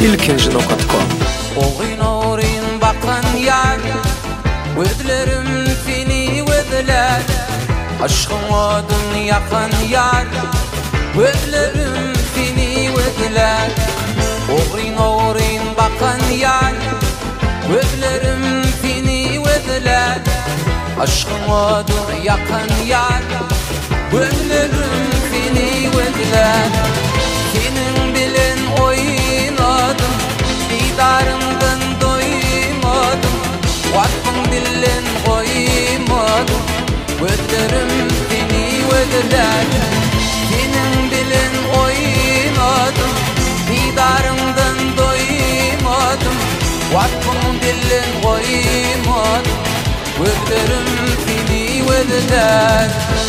ilkinci.com. Oğin oğrin bakan yar, Gözlerim seni gözler, Aşkın odun yakan yar, Gözlerim seni gözler. Oğin oğrin bakan yar, Gözlerim seni gözler, Aşkın odun yakan yar, Gözlerim seni gözler. Senin bilen oynadım, Didarından doymadım, Vakfın bilen koymadım, Gözlerim seni gözler. Senin bilen oynadım, Didarından doymadım, Vakfın bilen koymadım, Gözlerim seni gözler.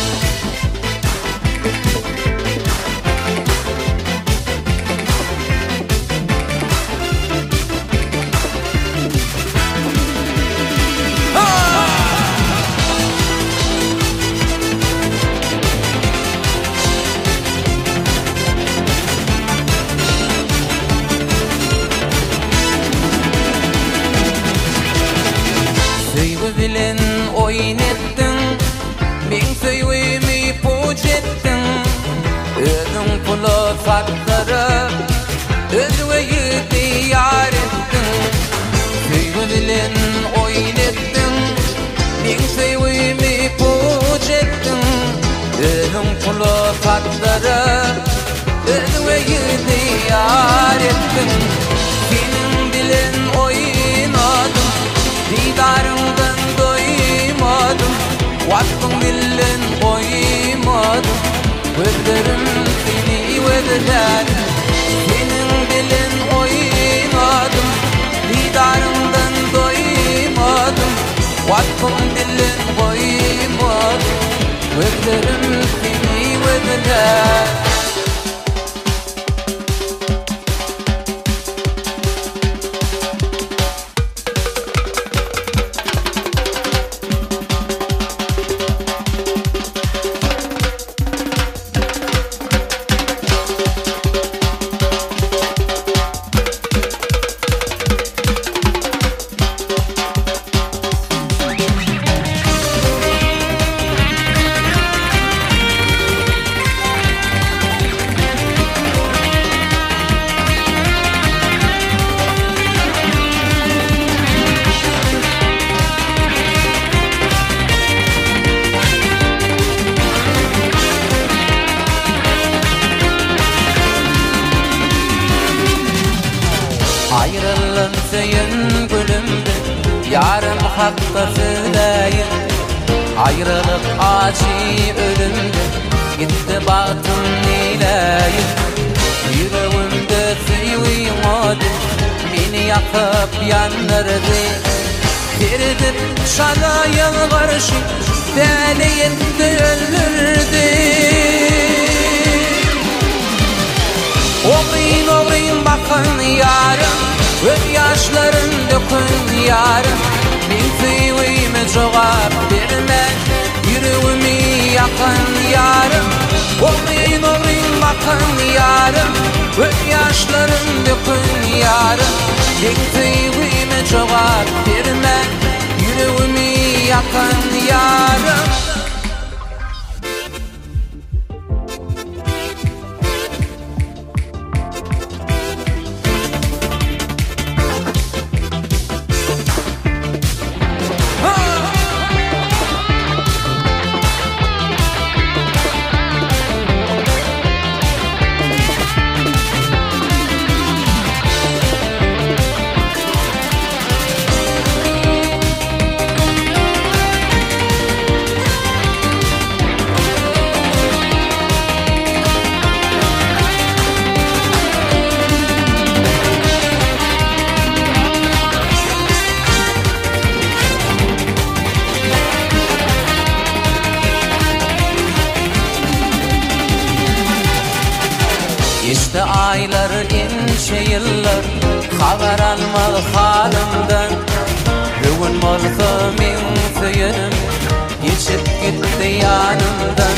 Bilen oynettin, men söýgümi puç ettin. Özüň pula satdyryp, özüňe ýytyar ettin. Söýgü bilen oynettin, men söýgümi puç ettin. Özüň pula satdyryp, özüňe ýytyar ettin. Senin bilen oynadım, Didarından doymadım, Vakfın bilen koymadım, Gözlerim seni gözler. Senin bilen oynadım, Didarından doymadım, Vakfın bilen koymadım, Gözlerim seni gözler. Ayrılın söyün gülümdü, Yarım hakta söyleyin. Ayrılık acı ölümdü, Gitti batın neyleyin. Yüreğimde söyün adı, Beni yakıp yandırdı. Girdip şala yalvarışı, Deliyinde öldürdü. Oğrin oğrin bakan yarım, Öz yaşların dökün yarım. Men söýgüme jogap berme, Yüreğimi yakan yarım. Oğrin oğrin bakan yarım, Öz yaşların dökün yarım. Men söýgüme jogap berme, Yüreğimi yakan yarım. İşte aylar, ince yıllar, Haber almalı halimden. Bugün bolsa men söyünüm, Geçip gitti yanımdan.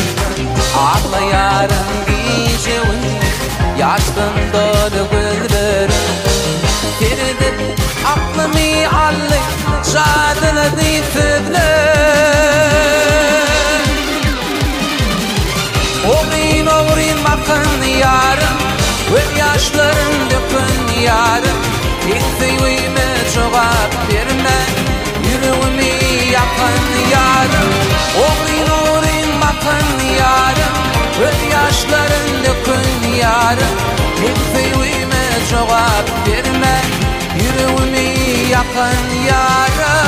Ağlayarım gece uyum, Yaştan dolu gözlerim. şadını ditibler. Oğrin bakın yarım, göz yaşlarım dökün yarım. İltiyime cevap verme, yüreğimi yakın yarım. Oğrin bakın yarım, göz yaşlarım dökün yarım. İltiyime cevap verme, yüreğimi yakın yarım.